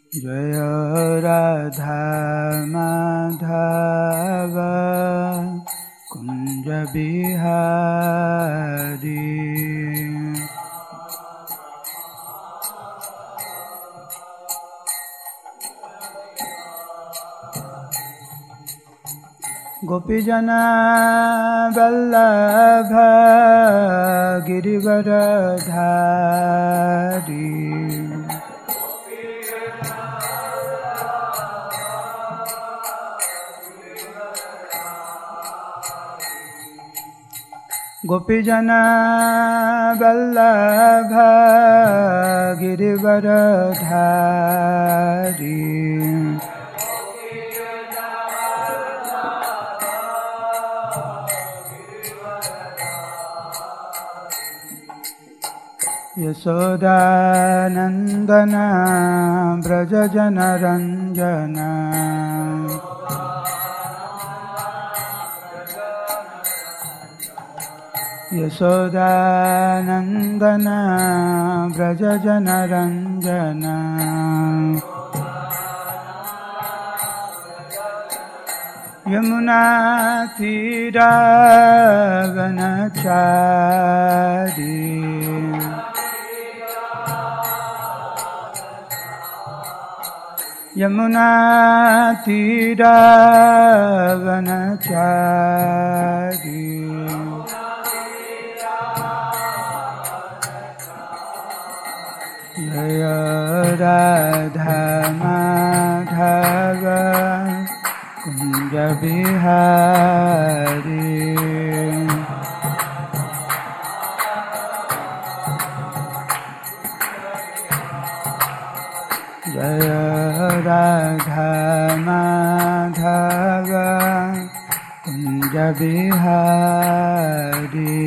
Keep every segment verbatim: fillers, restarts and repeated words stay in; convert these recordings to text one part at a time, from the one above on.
जय राधा माधव कुंज बिहारी। गोपीजना वल्लभ गिरिवरधारी। गोपीजना वल्लभ गिरिवरधारी। यशोदानंदन व्रज जनरंजन। यशोदानंदन व्रज जनरंजन। यमुना तीरावनचारी। यमुना तीरावनचारी। जय राधा माधव कुंज बिहारी। जय राधा माधव कुंज बिहारी।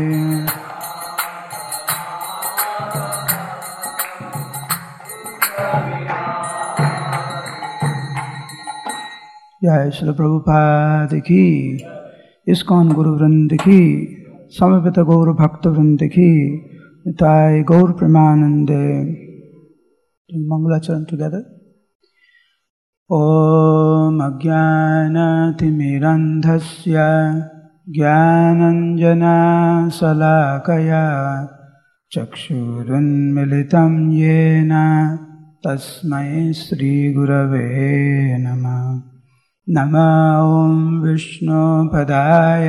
जय श्री प्रभुपाद की, इस्कॉन गुरु वृंद की, समवेत गौर भक्त वृंद की, निताय गौर प्रेमानंदे। मंगलाचरण टुगेदर। ओम अज्ञानतिमिरन्धस्य ज्ञानञ्जनशलाकया चक्षुरुन्मिलितं येन तस्मै श्रीगुरवे नमः। नमो ॐ विष्णुपदाय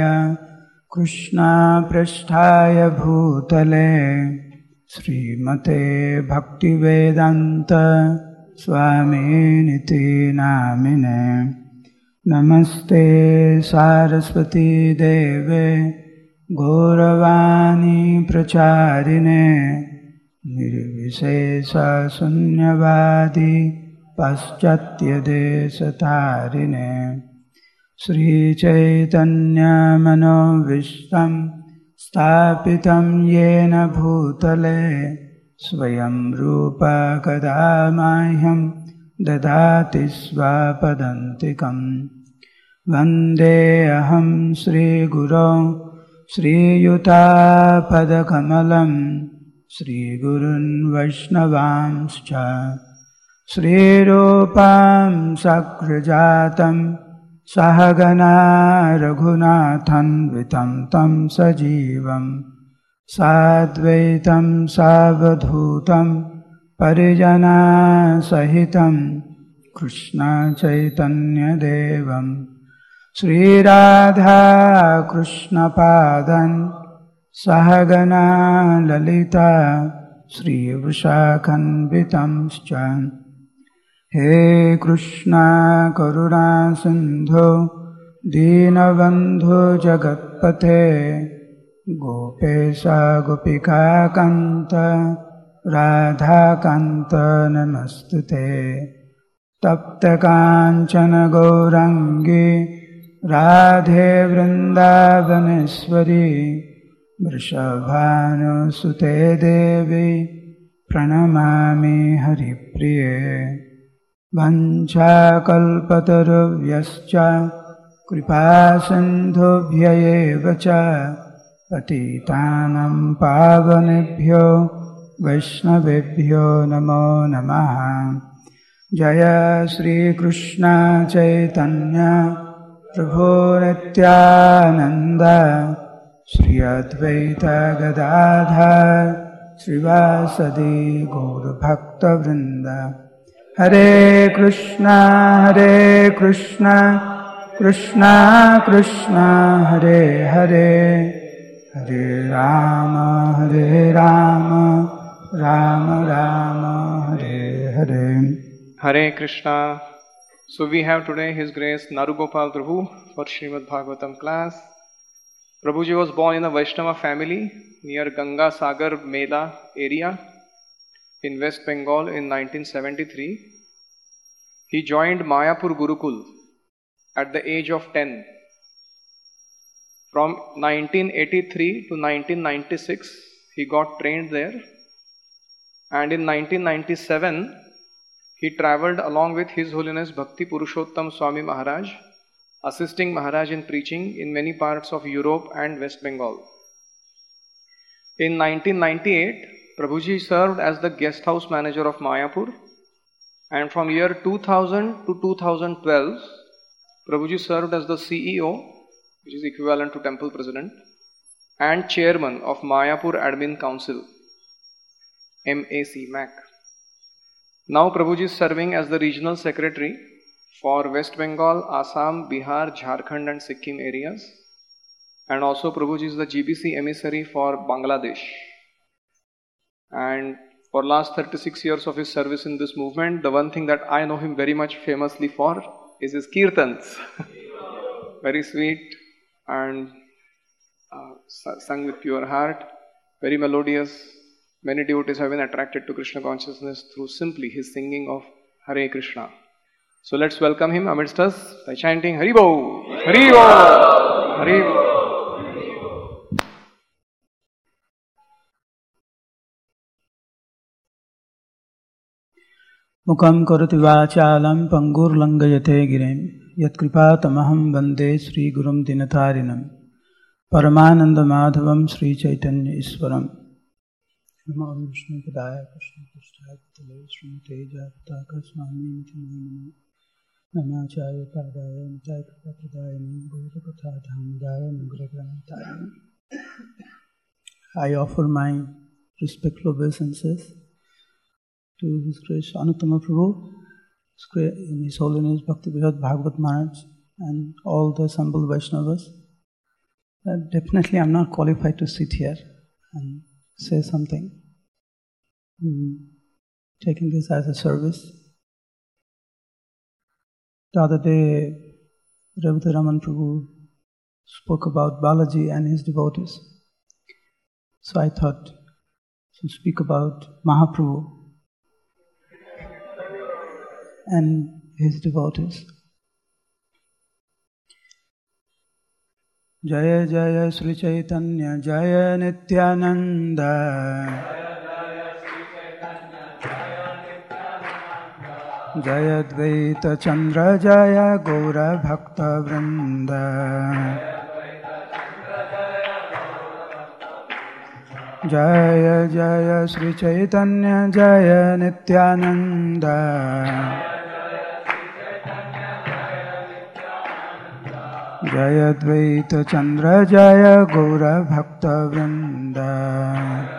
कृष्णपृष्ठाय भूतले श्रीमते भक्तिवेदान्त स्वामिनिति नामिने। नमस्ते सारस्वती देवे गौरवाणी प्रचारिणे निर्विशेषशून्यवादी पाश्चात्यदेशतारिणे। श्रीचैतन्यमनोभीष्टं स्थापितं येन भूतले स्वयं रूप कदा मह्यं ददाति स्वपदान्तिकं। वन्देऽहं श्रीगुरो श्रीयुतापदकमलं श्रीगुरून् वैष्णवांश्च। श्रीरूपं सग्रजातं सहगना रघुनाथान्वितं तं सजीवं साद्वैतं सावधूतं परिजनसहितं कृष्णचैतन्यदेवं श्रीराधा कृष्णपादान् सहगना ललिता श्रीवृषाखन्वितंश्च। हे कृष्णा करुणा सिन्धो दीनबन्धो जगत्पते गोपेश गोपिकान्त राधाकान्त नमस्तुते। तप्तकाञ्चन गौराङ्गी राधे वृन्दावनेश्वरी वृषभानुसुते देवी प्रणमामि हरिप्रिये। वञ्चाकल्पतरुभ्यश्च कृपासिन्धुभ्य एव च पतितानां पावनेभ्यो वैष्णवेभ्यो नमो नमः। Jaya Sri Krishna Chaitanya Prabhu Nityananda Shri Advaita Gadadhar Srivasadi Gaur Bhakta Vrinda. Hare Krishna Hare Krishna Krishna Krishna Hare Hare Hare Rama Hare Rama Rama Rama Hare Hare. Hare Krishna. So we have today His Grace Narugopal Prabhu for Srimad Bhagavatam class. Prabhuji was born in a Vaishnava family near Ganga Sagar Mela area in West Bengal in nineteen seventy-three. He joined Mayapur Gurukul at the age of ten. From nineteen eighty-three to nineteen ninety-six, he got trained there. And in nineteen ninety-seven, he travelled along with His Holiness Bhakti Purushottam Swami Maharaj, assisting Maharaj in preaching in many parts of Europe and West Bengal. In nineteen ninety-eight, Prabhuji served as the guest house manager of Mayapur, and from year two thousand to two thousand twelve, Prabhuji served as the C E O, which is equivalent to Temple President, and Chairman of Mayapur Admin Council, M A C, M A C. Now Prabhuji is serving as the Regional Secretary for West Bengal, Assam, Bihar, Jharkhand and Sikkim areas. And also Prabhuji is the G B C emissary for Bangladesh. And for last thirty-six years of his service in this movement, the one thing that I know him very much famously for is his kirtans. Very sweet and uh, sung with pure heart, very melodious. Many devotees have been attracted to Krishna consciousness through simply his singing of Hare Krishna. So let's welcome him amidst us by chanting Haribo, Haribo, Haribo. Mukam karati vachalam pangur langayate girim yat kripa tamaham vande Sri Gurum Dinatarinam Paramananda Madhavam Sri Chaitanya Iswaram Namo Vishnu Padaya Krishna Krishna Tale Srimate Jataka Swami Nityananda Namacharya Padaya Nitai Kapatadayani Bodhapatha Dhamdaya Nugragranatayani. I offer my respectful obeisances to His Grace Anuttama Prabhu, in His Holiness Bhakti Vihad Bhagavat Maharaj, and all the assembled Vaishnavas. Uh, definitely I am not qualified to sit here and say something. Mm, taking this as a service. The other day, Ravita Raman Prabhu spoke about Balaji and his devotees. So I thought to speak about Mahaprabhu and his devotees. Jaya Jaya Sri Chaitanya Jaya Nityananda Jaya Dvaita Chandra Jaya Gaura Bhakta Vrinda Jaya Jaya Sri Chaitanya Jaya Nityananda Jaya Dvaita Chandra Jaya Gaura Bhakta Vrinda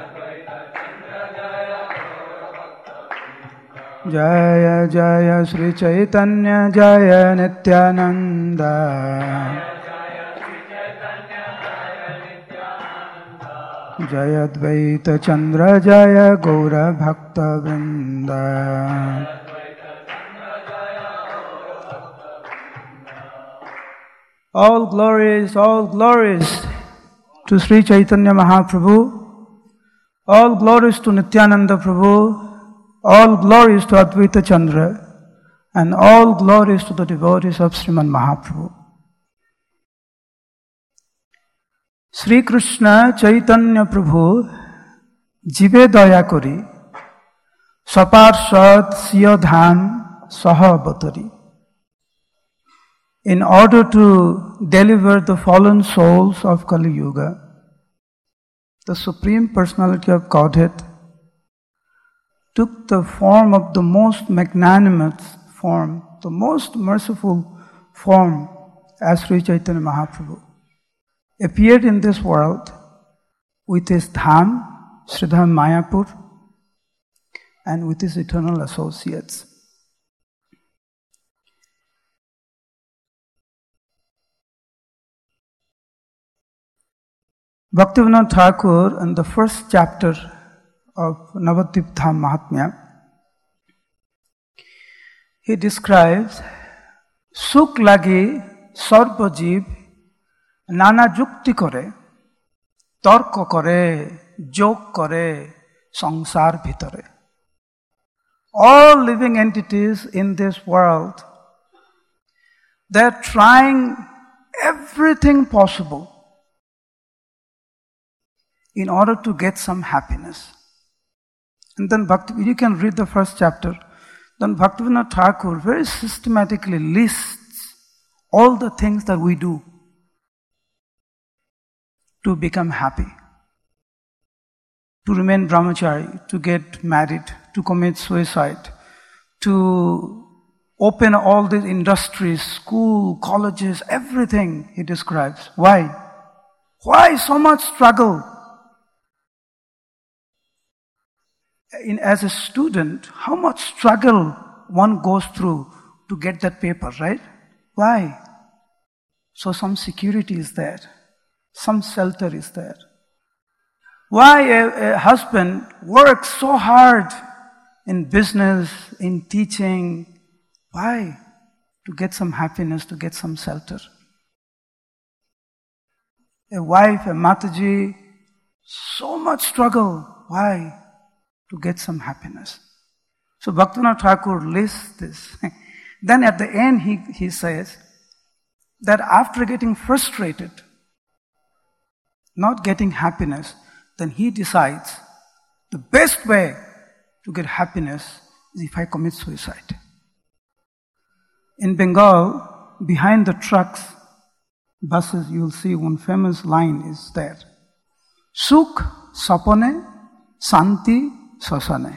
Jaya Jaya Sri Chaitanya Jaya Nityananda Jaya Dvaita Chandra Jaya Gaura Bhakta Vrinda. All glories, all glories to Sri Chaitanya Mahaprabhu, all glories to Nityananda Prabhu, all glories to Advaita Chandra, and all glories to the devotees of Sriman Mahaprabhu. Sri Krishna Chaitanya Prabhu jibe daya kori saparshad siya dham saha avatari. In order to deliver the fallen souls of Kali Yuga, the Supreme Personality of Godhead took the form of the most magnanimous form, the most merciful form as Sri Chaitanya Mahaprabhu, appeared in this world with his dham, Sridham Mayapur, and with his eternal associates. Bhaktivinoda Thakur, in the first chapter of Navadvip Dham Mahatmya, he describes Sukh lagi sarvajiv nana jukti kore, tarka kore, jok kore, sangsar bhitare. All living entities in this world, they're trying everything possible in order to get some happiness. And then Bhakti, you can read the first chapter. Then Bhaktivinoda Thakur very systematically lists all the things that we do to become happy, to remain brahmachari, to get married, to commit suicide, to open all these industries, school, colleges, everything he describes. Why? Why so much struggle? In, as a student, how much struggle one goes through to get that paper, right? Why? So some security is there. Some shelter is there. Why a, a husband works so hard in business, in teaching? Why? To get some happiness, to get some shelter. A wife, a Mataji, so much struggle. Why? To get some happiness. So Bhaktivinoda Thakur lists this. Then at the end he, he says that after getting frustrated, not getting happiness, then he decides the best way to get happiness is if I commit suicide. In Bengal, behind the trucks, buses, you'll see one famous line is there. Sukh sapane, santi sasane.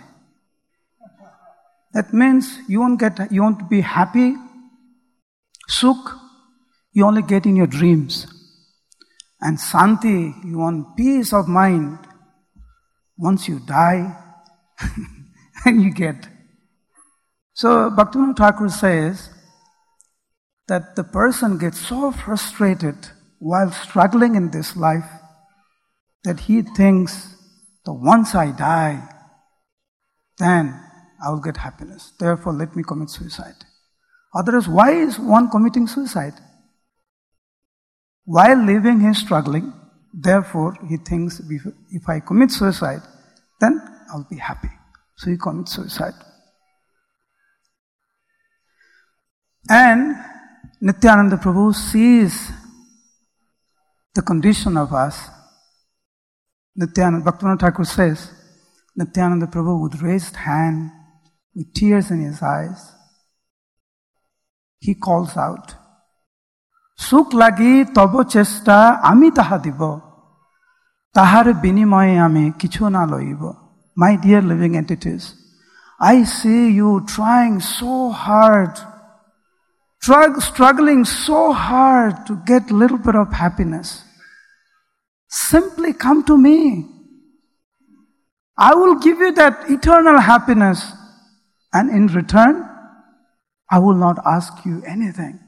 That means you won't get, you want to be happy. Sukh, you only get in your dreams. And santi, you want peace of mind. Once you die, and you get. So Bhaktivinoda Thakur says that the person gets so frustrated while struggling in this life that he thinks that once I die, then I will get happiness. Therefore, let me commit suicide. Otherwise, why is one committing suicide? While living, he is struggling. Therefore, he thinks, if I commit suicide, then I'll be happy. So he commits suicide. And Nityananda Prabhu sees the condition of us. Nityananda, Bhaktivinoda Thakur says, Nityananda Prabhu with raised hand, with tears in his eyes, he calls out, Sukh lagi tobo chesta ami taha dibo, tahare binimoye ami kichu na loibo. My dear living entities, I see you trying so hard, struggling so hard to get a little bit of happiness. Simply come to me. I will give you that eternal happiness, and in return, I will not ask you anything.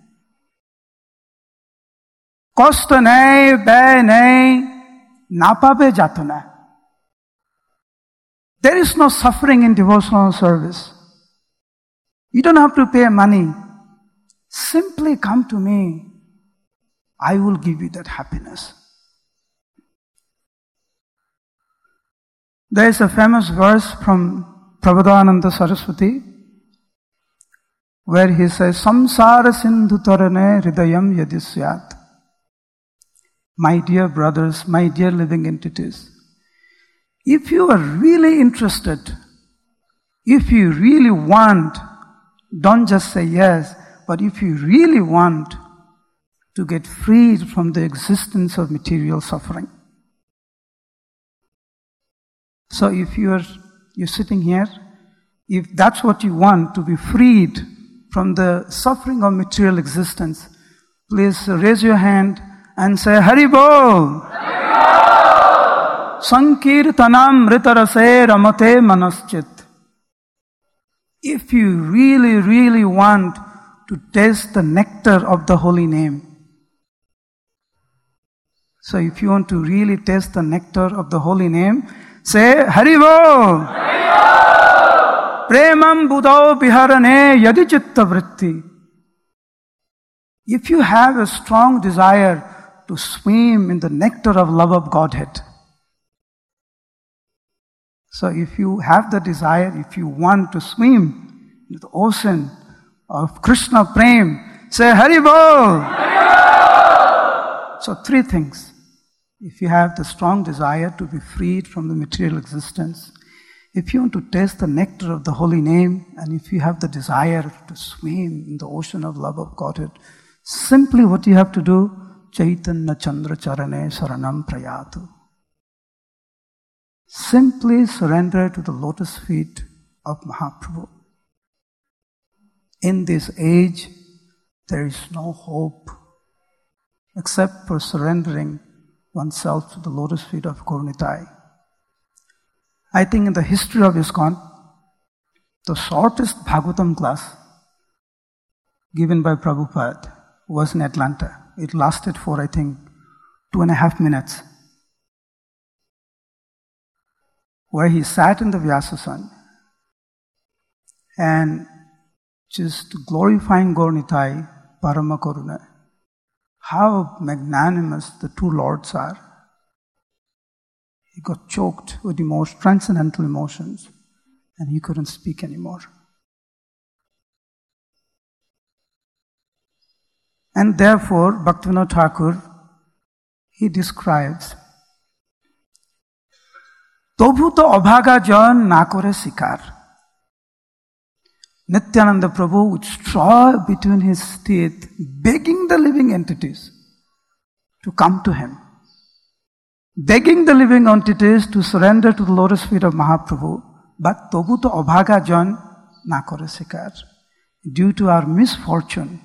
Kosta nahi, bay nahi, na pabe jato na. There is no suffering in devotional service. You don't have to pay money. Simply come to me. I will give you that happiness. There is a famous verse from Prabodhananda Saraswati where he says, Samsara sindhu tarane hridayam yadisyat. My dear brothers, my dear living entities, if you are really interested, if you really want, don't just say yes, but if you really want to get freed from the existence of material suffering. So if you're you're sitting here if that's what you want, to be freed from the suffering of material existence, please raise your hand and say, Hari Bol! Sankirtanam ritarase ramate manaschit. If you really, really want to taste the nectar of the holy name, so if you want to really taste the nectar of the holy name, say, Hari Bol! Premam budao biharane yadi chitta vritti. If you have a strong desire to swim in the nectar of love of Godhead, so if you have the desire, if you want to swim in the ocean of Krishna Prem, say Hari Bol! So three things. If you have the strong desire to be freed from the material existence, if you want to taste the nectar of the holy name, and if you have the desire to swim in the ocean of love of Godhead, simply what you have to do, Chaitanya Chandra Charane Saranam Prayatu. Simply surrender to the lotus feet of Mahaprabhu. In this age, there is no hope except for surrendering oneself to the lotus feet of Gaura-Nitai. I think in the history of ISKCON, the shortest Bhagavatam class given by Prabhupada was in Atlanta. It lasted for, I think, two and a half minutes, where he sat in the Vyasasana and just glorifying Gaura-Nitai, Parama Karuna, how magnanimous the two lords are. He got choked with emotion, transcendental emotions, and he couldn't speak anymore. And therefore, Bhaktivinoda Thakur, he describes, Tobhu to abhaga jan na kore sikar. Nityananda Prabhu with straw between his teeth, begging the living entities to come to him. Begging the living entities to surrender to the lotus feet of Mahaprabhu, but Tobhu to abhaga jan na kore sikar. Due to our misfortune,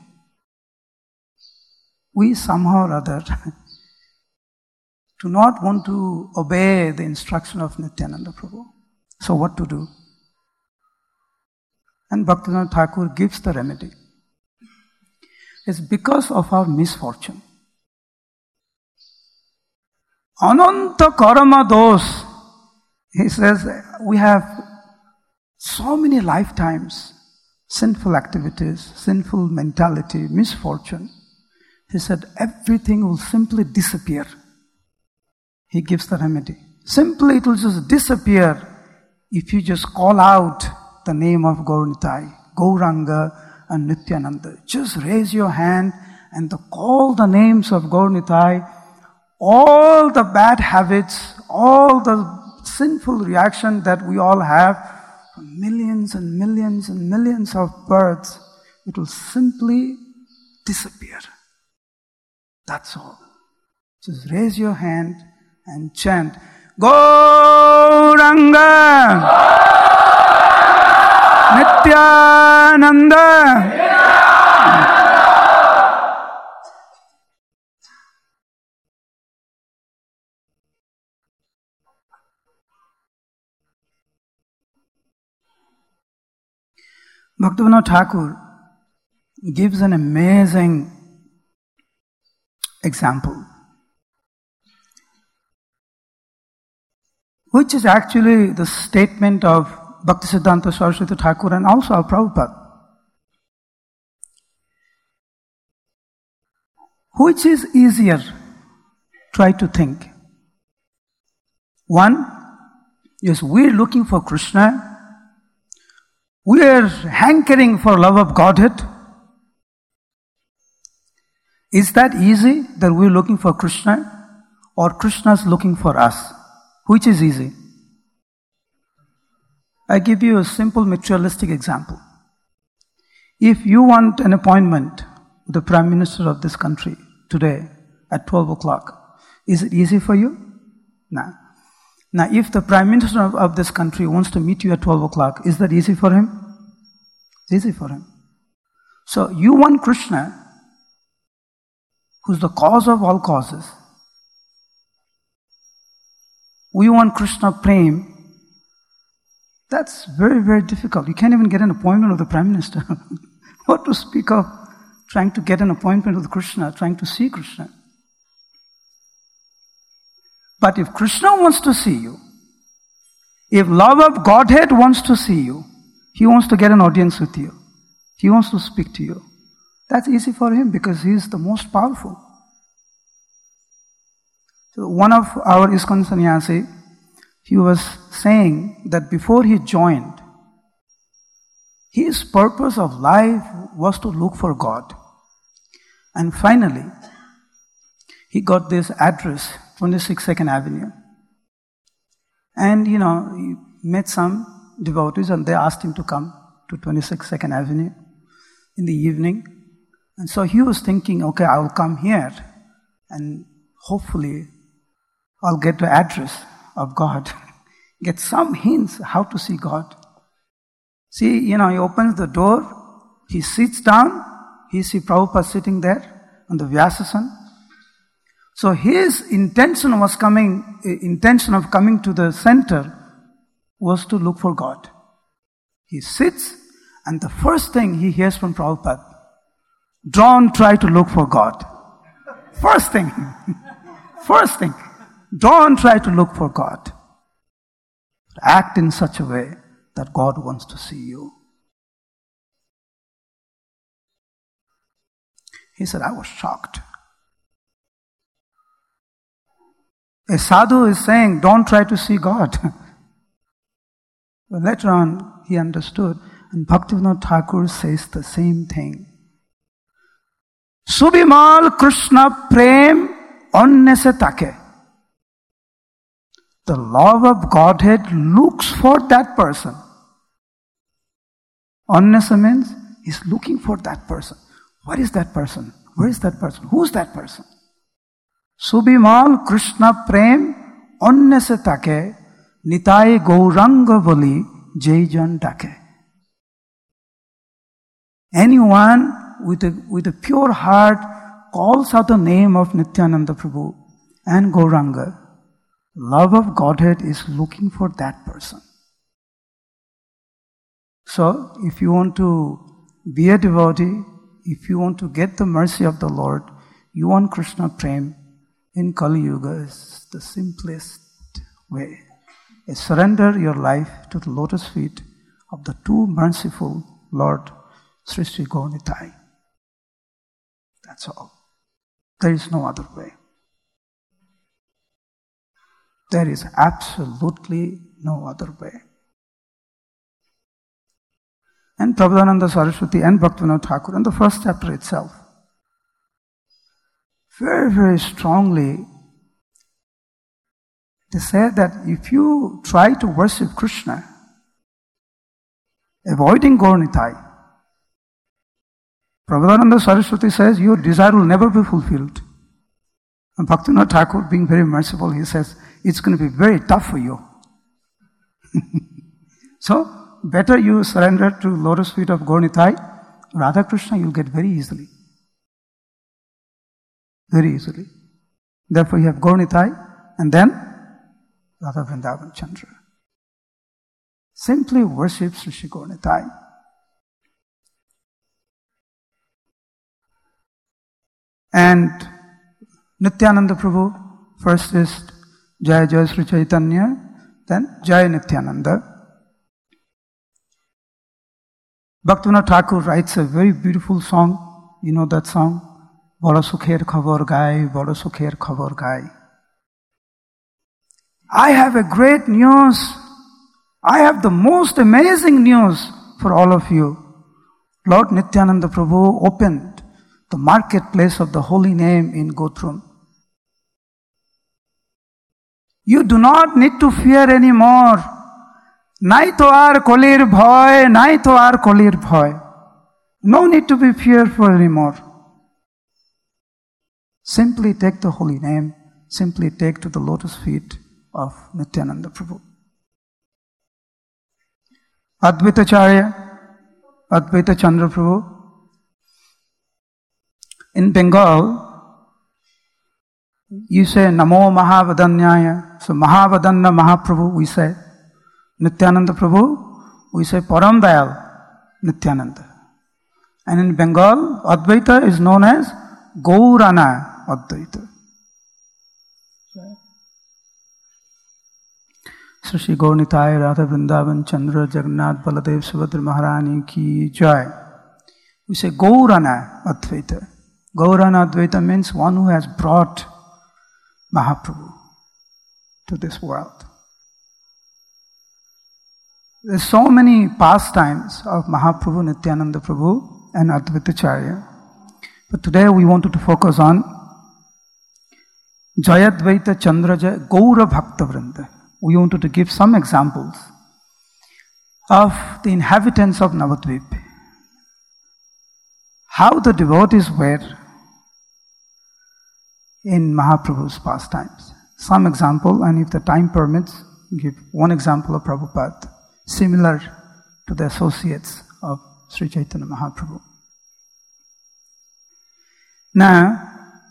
we somehow or other do not want to obey the instruction of Nityananda Prabhu. So what to do? And Bhaktivinoda Thakur gives the remedy. It's because of our misfortune. Ananta karma dos. He says, we have so many lifetimes, sinful activities, sinful mentality, misfortune. He said, everything will simply disappear. He gives the remedy. Simply it will just disappear if you just call out the name of Gaura-Nitai, Gauranga and Nityananda. Just raise your hand and the, call the names of Gaura-Nitai. All the bad habits, all the sinful reaction that we all have, for millions and millions and millions of births, it will simply disappear. That's all. Just raise your hand and chant, Gauranga! Nityananda! Bhaktivinoda Thakur gives an amazing example, which is actually the statement of Bhaktisiddhanta Saraswati Thakur and also our Prabhupada. Which is easier? Try to think. One, yes, we're looking for Krishna. We are hankering for love of Godhead. Is that easy, that we're looking for Krishna? Or Krishna's looking for us? Which is easy? I give you a simple materialistic example. If you want an appointment with the Prime Minister of this country today at twelve o'clock, is it easy for you? No. Now, if the Prime Minister of, of this country wants to meet you at twelve o'clock, is that easy for him? It's easy for him. So, you want Krishna, who's the cause of all causes. We want Krishna Prem. That's very, very difficult. You can't even get an appointment with the Prime Minister. What to speak of trying to get an appointment with Krishna, trying to see Krishna. But if Krishna wants to see you, if love of Godhead wants to see you, he wants to get an audience with you. He wants to speak to you. That's easy for him because he is the most powerful. So one of our ISKCON sannyasi, he was saying that before he joined, his purpose of life was to look for God. And finally, he got this address, twenty-six second Avenue. And, you know, he met some devotees and they asked him to come to twenty-six second Avenue in the evening. And so he was thinking, okay, I'll come here and hopefully I'll get the address of God, get some hints how to see God. See, you know, he opens the door, he sits down, he sees Prabhupada sitting there on the Vyasasana. So his intention was coming, intention of coming to the center was to look for God. He sits and the first thing he hears from Prabhupada, don't try to look for God. First thing, first thing. Don't try to look for God. Act in such a way that God wants to see you. He said, I was shocked. A sadhu is saying, don't try to see God. But later on, he understood, and Bhaktivinoda Thakur says the same thing. Subhimal Krishna Prem Anya se take. The love of Godhead looks for that person. Anya means he's looking for that person. What is that person? Where is that person? Who's that person? Subhimal Krishna Prem Anya se take Nitai Gauranga Bali Jai Jan Take. Anyone with a, with a pure heart calls out the name of Nityananda Prabhu and Gauranga. Love of Godhead is looking for that person. So, if you want to be a devotee, if you want to get the mercy of the Lord, you want Krishna Prem, in Kali Yuga is the simplest way. Is surrender your life to the lotus feet of the too merciful Lord, Sri Sri Gaur Nitai. That's all. There is no other way. There is absolutely no other way. And Prabodhananda Saraswati and Bhaktivinoda Thakur in the first chapter itself, very, very strongly, they said that if you try to worship Krishna, avoiding Gaur Nitai, Prabodhananda Saraswati says your desire will never be fulfilled. And Bhaktivinoda Thakur, being very merciful, he says, it's going to be very tough for you. So, better you surrender to lotus feet of Gaur Nitai, Radha Krishna you'll get very easily. Very easily. Therefore you have Gaur Nitai and then Radha Vrindavan Chandra. Simply worship Sri Sri Gaur Nitai. And Nityananda Prabhu, first is Jai Jai Sri Chaitanya, then Jai Nityananda. Bhaktivinoda Thakur writes a very beautiful song. You know that song? Bada sukher khabar gai, bada sukher khabar gai. I have a great news. I have the most amazing news for all of you. Lord Nityananda Prabhu opened the marketplace of the holy name in Gothrum. You do not need to fear anymore. Nai to ar kolir bhoy, nai to ar kolir bhoy. No need to be fearful anymore. Simply take the holy name, simply take to the lotus feet of Nityananda Prabhu. Advaitacharya, Advaita Chandra Prabhu. In Bengal, you say Namo Mahavadanyaya. So Mahavadanna Mahaprabhu, we say. Nityananda Prabhu, we say Param Dayal Nityananda. And in Bengal, Advaita is known as Gaurana Advaita. So Shri Gaurnitai Radha Vrindavan Chandra Jagannath Baladev Subhadra Maharani Ki Jai. We say Gaurana Advaita. Gaurana Advaita means one who has brought Mahaprabhu to this world. There's so many pastimes of Mahaprabhu, Nityananda Prabhu and Advaitacharya. But today we wanted to focus on Jayadvaita Chandraja Gaura Bhakta Vrinda. We wanted to give some examples of the inhabitants of Navadvip. How the devotees were in Mahaprabhu's pastimes. Some example, and if the time permits, give one example of Prabhupada, similar to the associates of Sri Chaitanya Mahaprabhu. Now,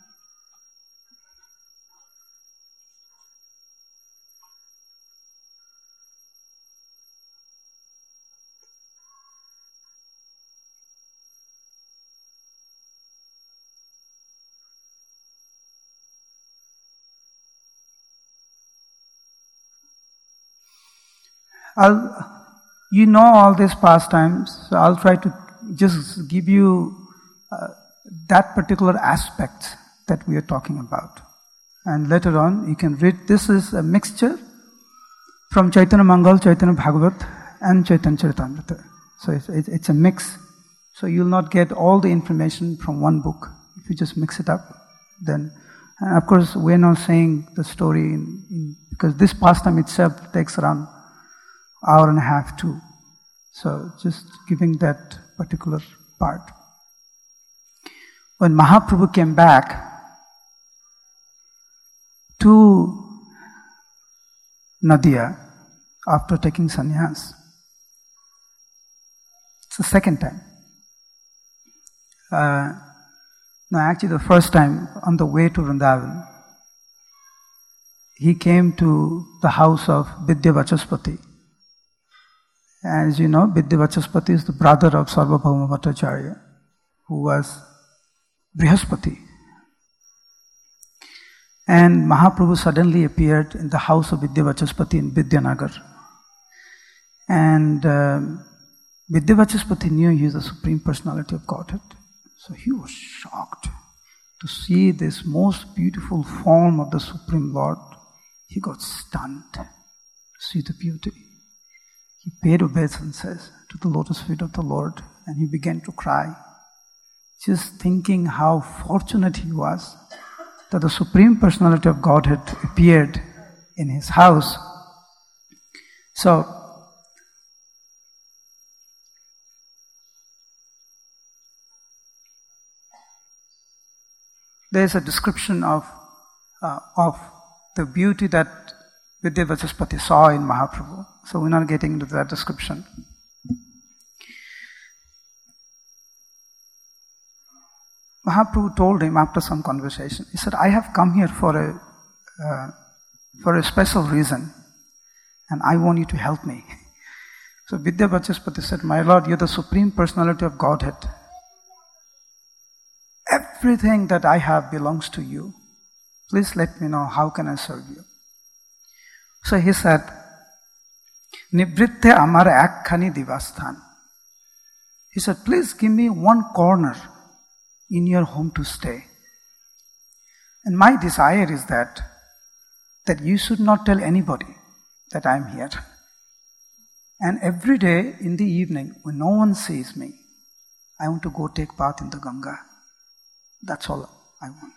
I'll, you know all these pastimes, so I'll try to just give you uh, that particular aspect that we are talking about. And later on, you can read, this is a mixture from Chaitanya Mangal, Chaitanya Bhagavat, and Chaitanya Charitamrita. So it's, it's a mix. So you'll not get all the information from one book. If you just mix it up, then, and of course, we're not saying the story in, in, because this pastime itself takes around hour and a half too. So just giving that particular part. When Mahaprabhu came back to Nadia after taking sannyas, it's the second time. Uh, no, actually the first time on the way to Vrindavan, he came to the house of Vidya Vachaspati. As you know, Vidya Vachaspati is the brother of Sarvabhauma Bhattacharya, who was Brihaspati. And Mahaprabhu suddenly appeared in the house of Vidya Vachaspati in Vidyanagar. And um, Vidya Vachaspati knew he is the Supreme Personality of Godhead. So he was shocked to see this most beautiful form of the Supreme Lord. He got stunned to see the beauty. He paid obeisances to the lotus feet of the Lord and he began to cry, just thinking how fortunate he was that the Supreme Personality of Godhead appeared in his house. So, there is a description of, uh, of the beauty that Vidya Vachaspati saw in Mahaprabhu. So we're not getting into that description. Mahaprabhu told him after some conversation, he said, I have come here for a, uh, for a special reason and I want you to help me. So Vidya Vachaspati said, my Lord, you're the Supreme Personality of Godhead. Everything that I have belongs to you. Please let me know how can I serve you. So he said, Nivritte amar ekkhani divasthan. He said, please give me one corner in your home to stay. And my desire is that, that you should not tell anybody that I am here. And every day in the evening, when no one sees me, I want to go take bath in the Ganga. That's all I want.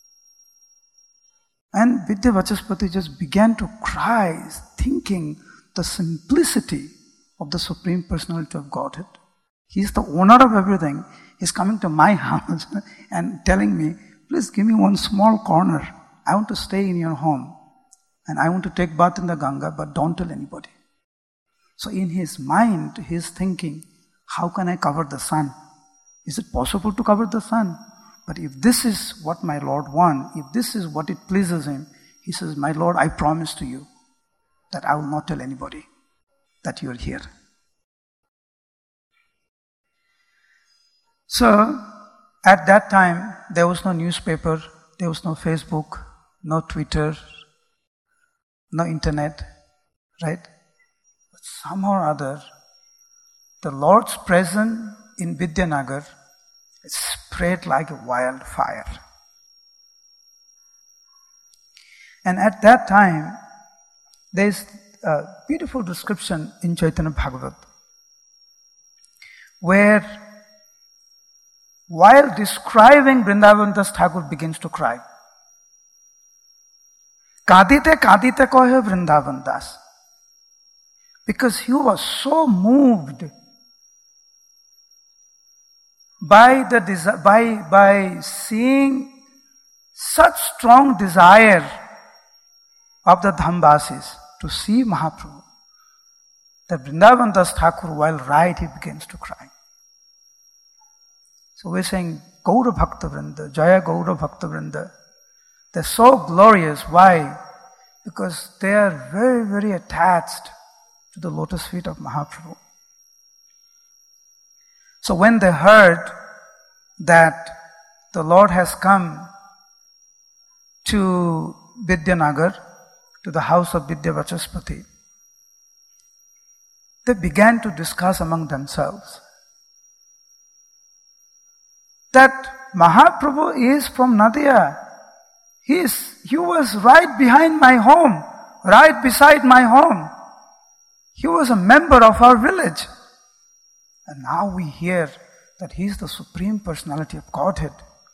And Vidya Vachaspati just began to cry, thinking the simplicity of the Supreme Personality of Godhead. He is the owner of everything. He's coming to my house and telling me, please give me one small corner. I want to stay in your home. and I want to take bath in the Ganga, but don't tell anybody. So in his mind, he's thinking, how can I cover the sun? Is it possible to cover the sun? But if this is what my Lord wants, if this is what it pleases him, he says, my Lord, I promise to you that I will not tell anybody that you are here. So, at that time, there was no newspaper, there was no Facebook, no Twitter, no internet, right? But somehow or other, the Lord's presence in Vidyanagar spread like a wildfire. And at that time, there is a beautiful description in Chaitanya Bhagavat, where while describing Vrindavan, Das Thakur begins to cry. Kadite kadite kohe Vrindavan Das. Because he was so moved by the desi- by by seeing such strong desire of the Dhambasis to see Mahaprabhu, that Vrindavan Das Thakur, while right, he begins to cry. So we're saying Gaura Bhakta Vrinda, Jaya Gaura Bhakta Vrinda. They're so glorious. Why? Because they are very, very attached to the lotus feet of Mahaprabhu. So when they heard that the Lord has come to Vidyanagar, to the house of Vidya Vachaspati, they began to discuss among themselves that Mahaprabhu is from Nadia. He, is, he was right behind my home, right beside my home. He was a member of our village. And now we hear that he is the Supreme Personality of Godhead.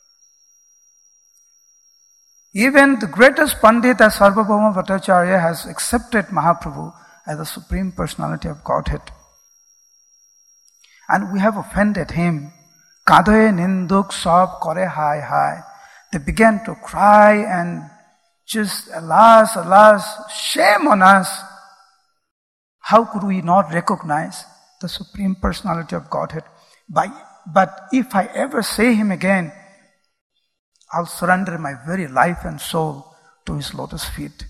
Even the greatest Pandit as Sarvabhauma Bhattacharya has accepted Mahaprabhu as the Supreme Personality of Godhead. And we have offended him. Kadoye ninduk sab kore hai hai. They began to cry and just, alas, alas, shame on us. How could we not recognize the Supreme Personality of Godhead? By, but if I ever say him again, I'll surrender my very life and soul to his lotus feet.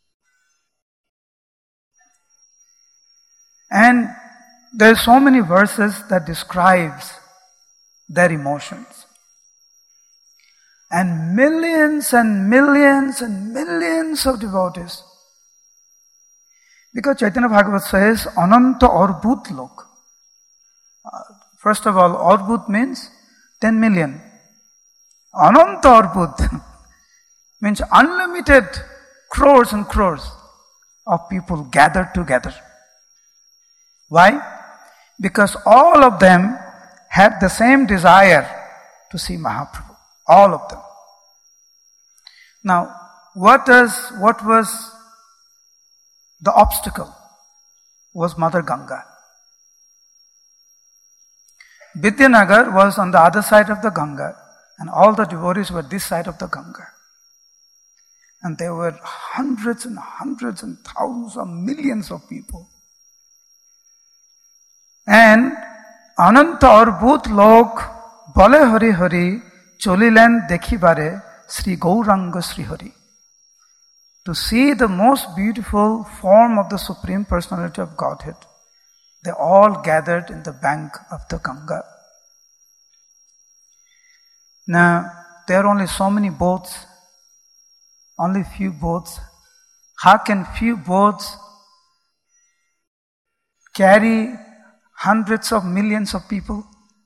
And there are so many verses that describes their emotions. And millions and millions and millions of devotees. Because Chaitanya Bhagavat says, Ananta Arbut Lok. First of all, Arbut means ten million. Ananta Arbut means unlimited crores and crores of people gathered together. Why? Because all of them had the same desire to see Mahaprabhu. All of them. Now, what does, what was the obstacle? Was Mother Ganga. Vidyanagar was on the other side of the Ganga, and all the devotees were this side of the Ganga. And there were hundreds and hundreds and thousands of millions of people. And Ananta Arbut Lok Bale Hari Hari Cholilen Dekhibare Sri Gauranga Sri Hari. To see the most beautiful form of the Supreme Personality of Godhead, they all gathered in the bank of the Ganga. Now, there are only so many boats, only few boats. How can few boats carry hundreds of millions of people?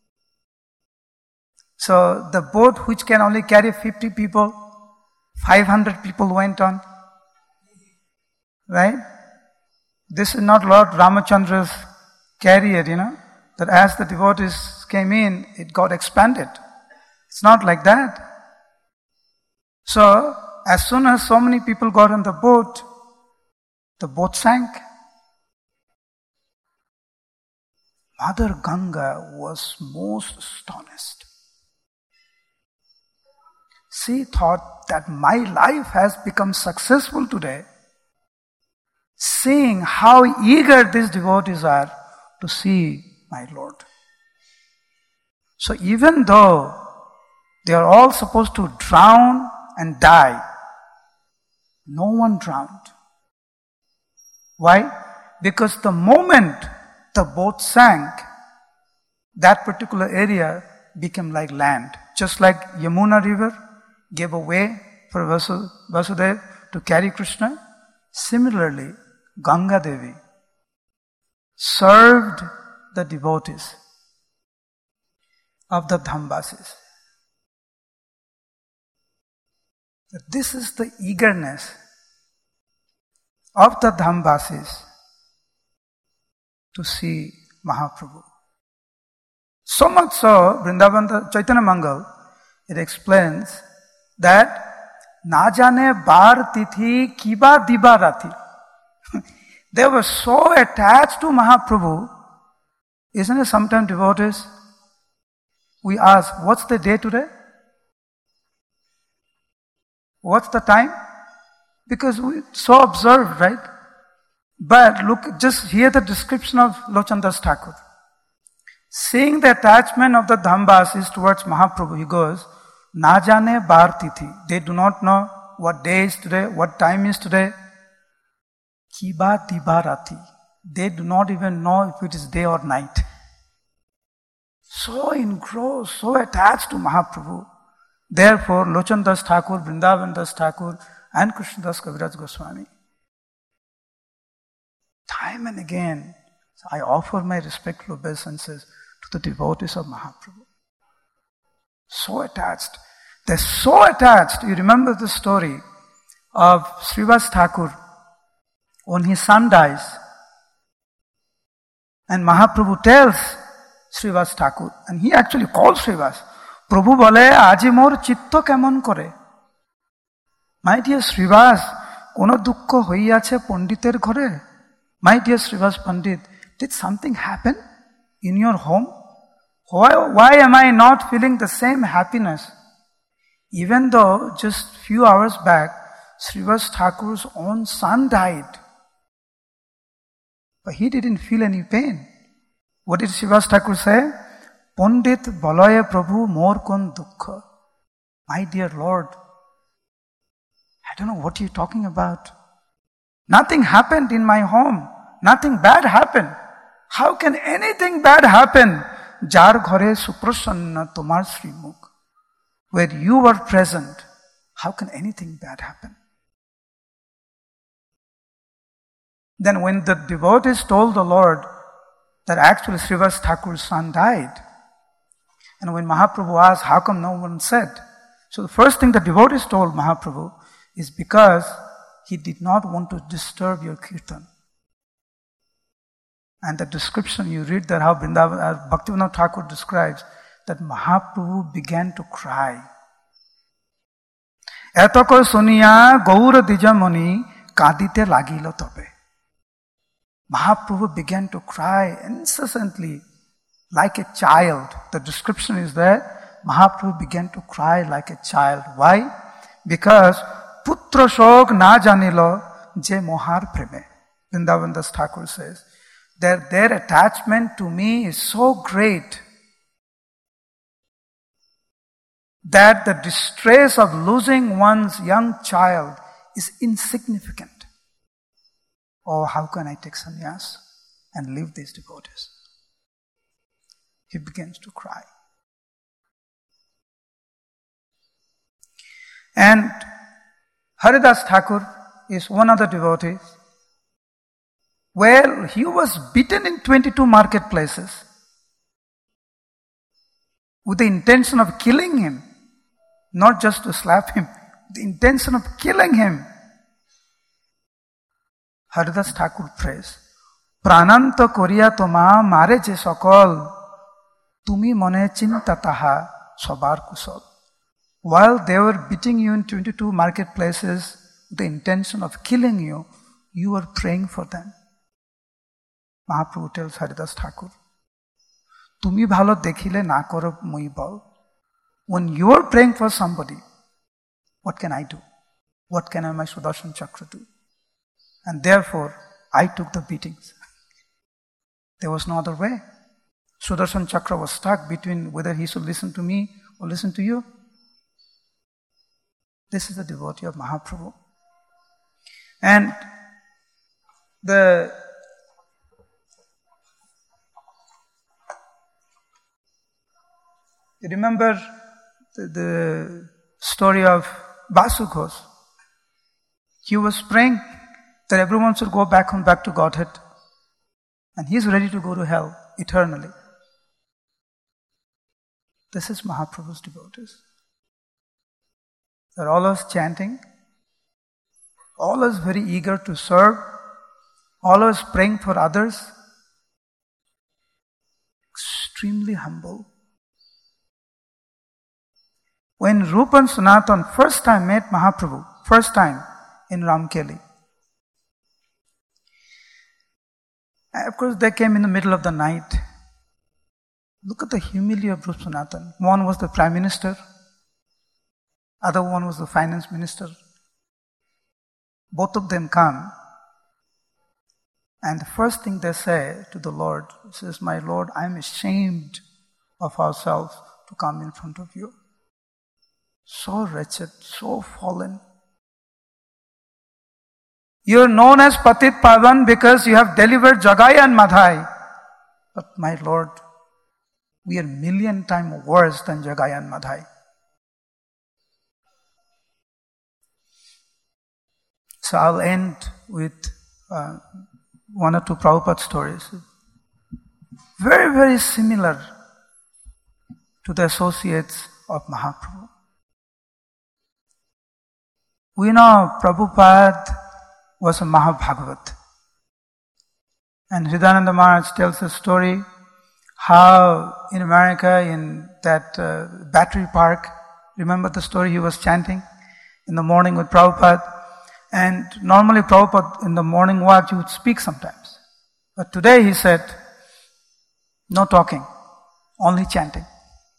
So the boat which can only carry fifty people, five hundred people went on. Right? This is not Lord Ramachandra's carrier, you know, that as the devotees came in, it got expanded. It's not like that. So, as soon as so many people got on the boat, the boat sank. Mother Ganga was most astonished. She thought that my life has become successful today seeing how eager these devotees are to see my Lord. So even though they are all supposed to drown and die, no one drowned. Why? Because the moment the boat sank, that particular area became like land. Just like Yamuna river gave a way for Vasu- Vasudeva to carry Krishna, similarly, Ganga Devi served the devotees of the Dhambasis. This is the eagerness of the Dhambasis to see Mahaprabhu. So much so, Vrindavan Chaitanya Mangal, it explains that na jane bar tithi kiba diba rati. They were so attached to Mahaprabhu. Isn't it sometimes devotees, we ask, what's the day today? What's the time? Because we so observed, right? But look, just hear the description of Lochandas Thakur. Seeing the attachment of the Dhambasis towards Mahaprabhu, he goes, na jane bar tithi. They do not know what day is today, what time is today. Kiba diba rati. They do not even know if it is day or night. So engrossed, so attached to Mahaprabhu. Therefore, Lochandas Thakur, Vrindavan Das Thakur, and Krishnadas Kaviraj Goswami, time and again, I offer my respectful obeisances to the devotees of Mahaprabhu. So attached. They're so attached. You remember the story of Srivas Thakur when his son dies. And Mahaprabhu tells Srivas Thakur, and he actually calls Srivas, Prabhu bole, aji mor chitto kemon kore. My dear Srivas, kono dukkho hoiyache panditer ghore. My dear Srivas Pandit, did something happen in your home? Why, why am I not feeling the same happiness? Even though just few hours back, Srivas Thakur's own son died. But he didn't feel any pain. What did Srivas Thakur say? Pandit balaye Prabhu mor kon dukkha. My dear Lord, I don't know what you're talking about. Nothing happened in my home. Nothing bad happened. How can anything bad happen? Jar ghare suprasanna tomar srimukh. Where you were present, how can anything bad happen? Then when the devotees told the Lord that actually Srivas Thakur's son died, and when Mahaprabhu asked, how come no one said? So the first thing the devotees told Mahaprabhu is because he did not want to disturb your kirtan. And the description you read there, how Vrindavan, uh, Bhaktivinoda Thakur describes that Mahaprabhu began to cry. Etoko suniya gaura dijamoni kadite lagilo tobe. Mahaprabhu began to cry incessantly like a child. The description is there. Mahaprabhu began to cry like a child. Why? Because putra shok na janilo je mohar preme. Vrindavan Das Thakur says that their attachment to me is so great that the distress of losing one's young child is insignificant. Oh, how can I take sannyas and leave these devotees? He begins to cry. And Haridas Thakur is one of the devotees. Well, he was beaten in twenty-two marketplaces with the intention of killing him, not just to slap him, the intention of killing him. Haridas Thakur prays, Prananta koriya toma mare je sakal, tumi mone chinta taha sobar kusal. While they were beating you in twenty-two marketplaces with the intention of killing you, you were praying for them. Mahaprabhu tells Haridas Thakur, Tumi bhalo dekhile na koro moi bol. When you are praying for somebody, what can I do? What can I, my Sudarshan Chakra do? And therefore, I took the beatings. There was no other way. Sudarshan Chakra was stuck between whether he should listen to me or listen to you. This is the devotee of Mahaprabhu. And the you remember the, the story of Basu Ghosh. He was praying that everyone should go back home, back to Godhead. And he is ready to go to hell eternally. This is Mahaprabhu's devotees. They're always chanting, always very eager to serve, always praying for others, extremely humble. When Rupa and Sanatan first time met Mahaprabhu, first time in Ramkeli, of course they came in the middle of the night. Look at the humility of Rupa Sanatan. One was the Prime Minister, other one was the Finance Minister. Both of them come, and the first thing they say to the Lord, says, "My Lord, I am ashamed of ourselves to come in front of you. So wretched, so fallen. You are known as Patit Pavan because you have delivered Jagai and Madhai. But my Lord, we are million times worse than Jagai and Madhai." So I'll end with uh, one or two Prabhupada stories. Very, very similar to the associates of Mahaprabhu. We know Prabhupada was a Mahabhagavat. And Hridayananda Maharaj tells a story how in America, in that uh, Battery Park, remember the story he was chanting in the morning with Prabhupada? And normally Prabhupada in the morning walk, he would speak sometimes. But today he said, no talking, only chanting.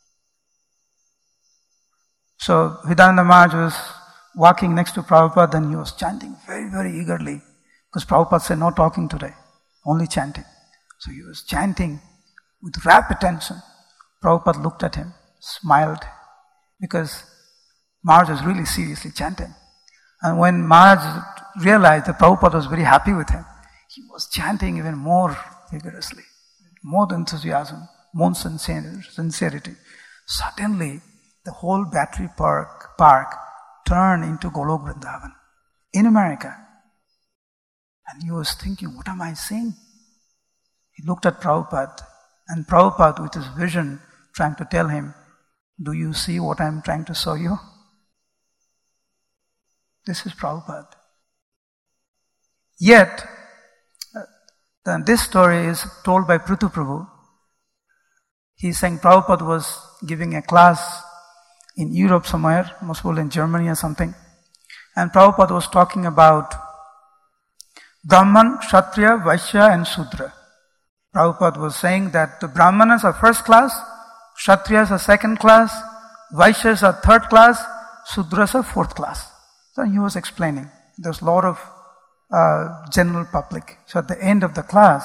So Hridayananda Maharaj was walking next to Prabhupada and he was chanting very, very eagerly. Because Prabhupada said, no talking today, only chanting. So he was chanting with rapt attention. Prabhupada looked at him, smiled, because Maharaj was really seriously chanting. And when Maharaj realized that Prabhupada was very happy with him, he was chanting even more vigorously, more enthusiasm, more sincerity. Suddenly, the whole Battery Park, park turned into Golok Vrindavan in America. And he was thinking, what am I saying? He looked at Prabhupada, and Prabhupada with his vision trying to tell him, do you see what I am trying to show you? This is Prabhupada. Yet, uh, this story is told by Prithu Prabhu. He's saying Prabhupada was giving a class in Europe somewhere, most probably in Germany or something. And Prabhupada was talking about Brahman, Kshatriya, Vaishya and Sudra. Prabhupada was saying that the Brahmanas are first class, Kshatriyas are second class, Vaishyas are third class, Sudras are fourth class. So he was explaining. There's a lot of uh, general public. So at the end of the class,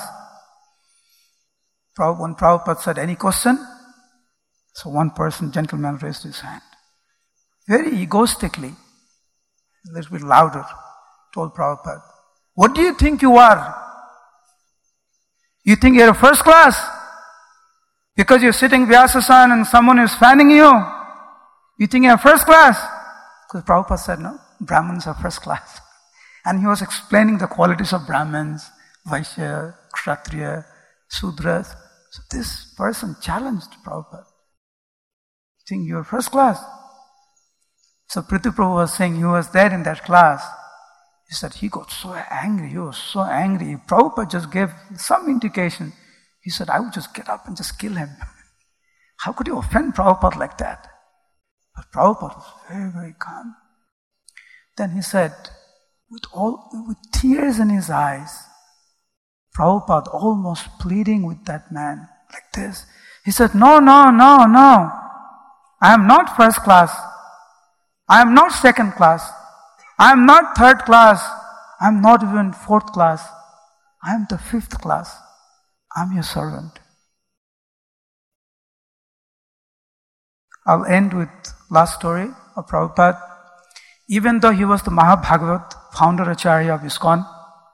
when Prabhupada said, any question? So one person, gentleman, raised his hand. Very egoistically, a little bit louder, told Prabhupada, what do you think you are? You think you're a first class? Because you're sitting Vyasasan and someone is fanning you? You think you're first class? Because Prabhupada said, no, Brahmins are first class. And he was explaining the qualities of Brahmins, Vaishya, Kshatriya, Sudras. So this person challenged Prabhupada. You think you're first class? So Prithu Prabhu was saying he was there in that class. He said he got so angry, he was so angry. Prabhupada just gave some indication. He said, I would just get up and just kill him. How could you offend Prabhupada like that? But Prabhupada was very, very calm. Then he said, with all with tears in his eyes, Prabhupada almost pleading with that man like this. He said, no, no, no, no. I am not first class. I am not second class. I am not third class. I'm not even fourth class. I'm the fifth class. I'm your servant. I'll end with last story of Prabhupada. Even though he was the Mahabhagavat, founder Acharya of ISKCON,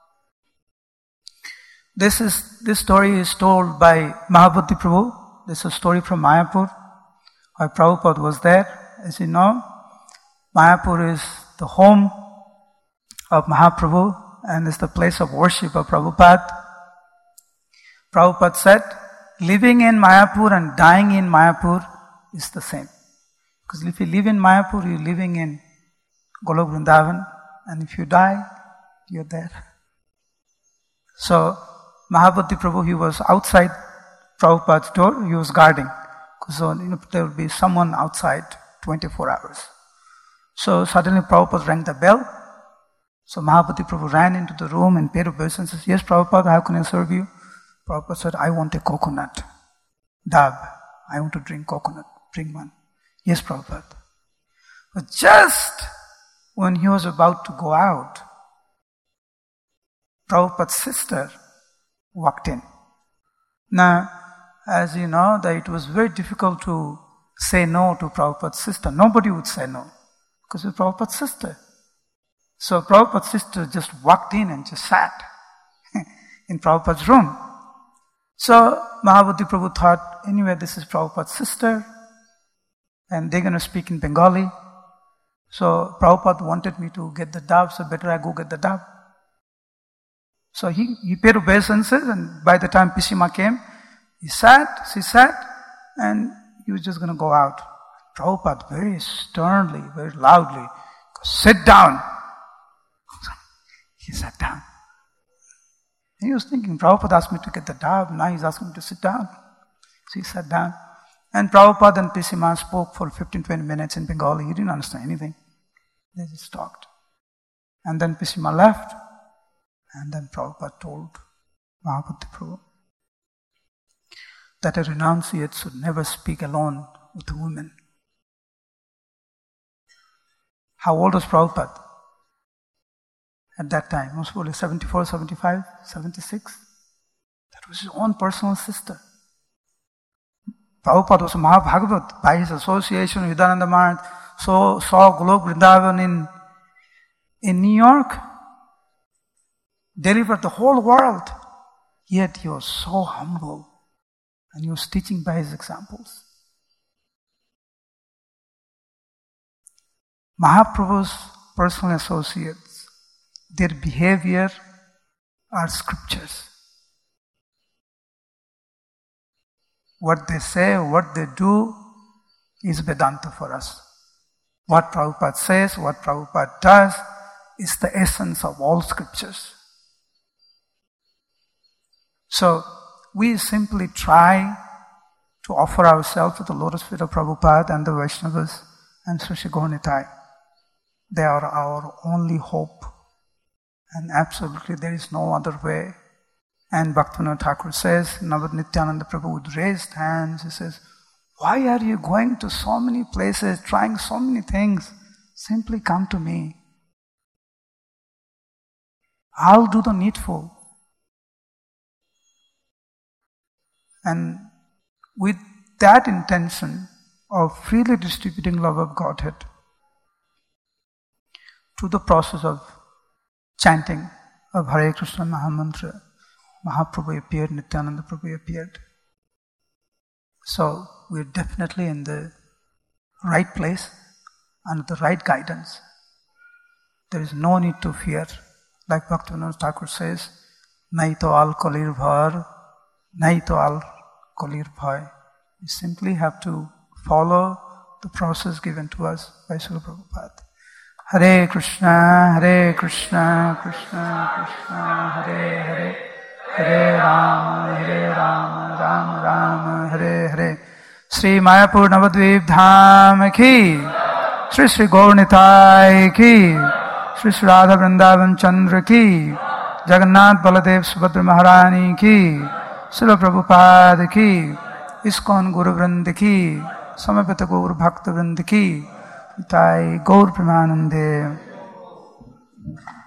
this is this story is told by Mahabodhi Prabhu. This is a story from Mayapur, where Prabhupada was there. As you know, Mayapur is the home of Mahaprabhu and is the place of worship of Prabhupada. Prabhupada said, living in Mayapur and dying in Mayapur is the same. Because if you live in Mayapur, you're living in Golok Vrindavan, and if you die, you're there. So, Mahabodhi Prabhu, he was outside Prabhupada's door, he was guarding. Because you know, there would be someone outside twenty-four hours. So, suddenly Prabhupada rang the bell. So, Mahabodhi Prabhu ran into the room and paid obeisance and says, yes, Prabhupada, how can I serve you? Prabhupada said, I want a coconut. Dab. I want to drink coconut. Bring one. Yes, Prabhupada. But just when he was about to go out, Prabhupada's sister walked in. Now, as you know, that it was very difficult to say no to Prabhupada's sister. Nobody would say no, because it's Prabhupada's sister. So Prabhupada's sister just walked in and just sat in Prabhupada's room. So Mahabodhi Prabhu thought, anyway, this is Prabhupada's sister, and they're going to speak in Bengali. So Prabhupada wanted me to get the dove, so better I go get the dove. So he, he paid obeisances, and by the time Pisima came, he sat, she sat, and he was just going to go out. Prabhupada very sternly, very loudly, sit down. He sat down. He was thinking, Prabhupada asked me to get the dove, now he's asking me to sit down. So he sat down. And Prabhupada and Pisima spoke for fifteen to twenty minutes in Bengali. He didn't understand anything. They just talked. And then Pisima left. And then Prabhupada told Mahabodhi Prabhu that a renunciate should never speak alone with a woman. How old was Prabhupada at that time? Most probably seventy-four, seventy-five, seventy-six. That was his own personal sister. Prabhupada was a Mahabhagavat. By his association with Vidananda Maharaj, so saw Golok Vrindavan in, in New York, delivered the whole world. Yet he was so humble, and he was teaching by his examples. Mahaprabhu's personal associates, their behavior are scriptures. What they say, what they do is Vedanta for us. What Prabhupada says, what Prabhupada does is the essence of all scriptures. So, we simply try to offer ourselves at the lotus feet of Prabhupada and the Vaishnavas and Sri Sri Gaur Nitai. They are our only hope. And absolutely there is no other way. And Bhaktivinoda Thakur says, Navad Nityananda Prabhu with raised hands, he says, why are you going to so many places, trying so many things? Simply come to me. I'll do the needful. And with that intention of freely distributing love of Godhead to the process of chanting of Hare Krishna Mahamantra, Mahaprabhu appeared, Nityananda Prabhu appeared. So we're definitely in the right place and the right guidance. There is no need to fear. Like Bhaktivinoda Thakur says, Nai to al kalir bhar, Nai to al kalir bhai. We simply have to follow the process given to us by Srila Prabhupada. Hare Krishna, Hare Krishna, Krishna Krishna, Hare Hare, Hare Rama, Hare Rama, Rama Rama, Hare Hare. Sri Mayapur Navadvip Dham ki, Sri Sri Gaur Nitai ki, Sri Sri Radha Vrindavan Chandra ki, Jagannath Baladev Subhadra Maharani ki, Srila Prabhupada ki, ISKCON Guru Vrind ki, Samaveta Gaur Bhakta Vrind ki, Nitai Gaur Premanande.